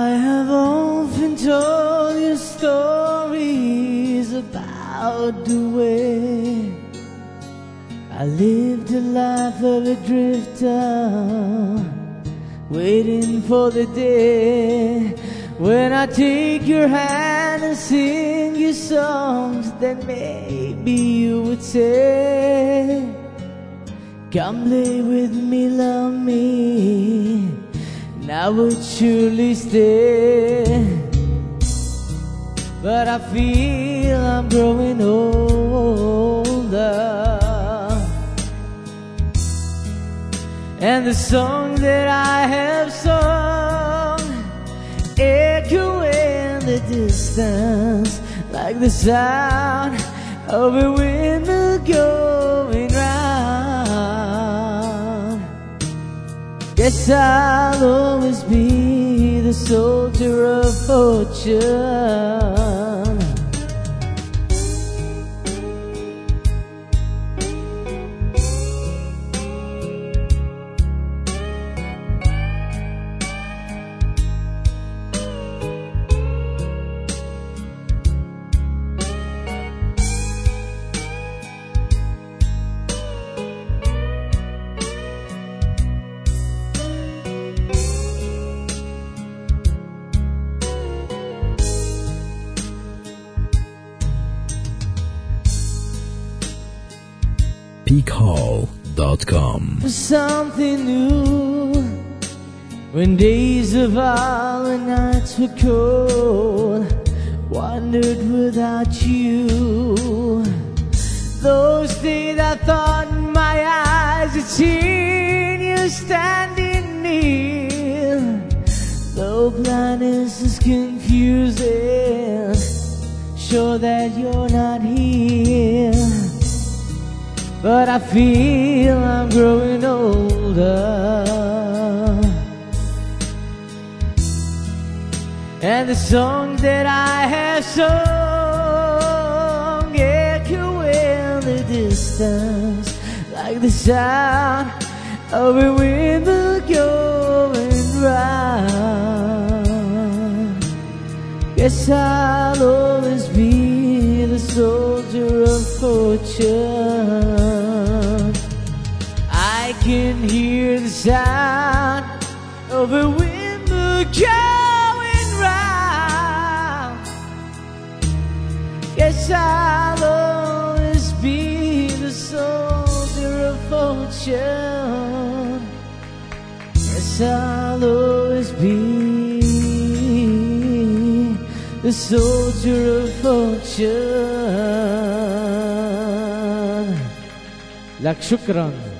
I have often told you stories about the way I lived a life of a drifter, waiting for the day when I take your hand and sing you songs. Then maybe you would say, come play with me, love me, and I would surely stay. But I feel I'm growing older, and the song that I have sung echo in the distance like the sound of a windmill going round. Guess I'll always be the soldier of fortune. peakhall.com. For something new, when days of all and nights were cold, wandered without you. Those days I thought my eyes had seen you standing near. Though blindness is confusing, sure that you're not here. But I feel I'm growing older, and the songs that I have sung echo in the distance like the sound of a windmill going round. Guess I'll always be the soldier of fortune. I can hear the sound of a windmill going round. Guess I'll always be the soldier of fortune. Guess I'll always be the soldier of fortune. Lak shukran.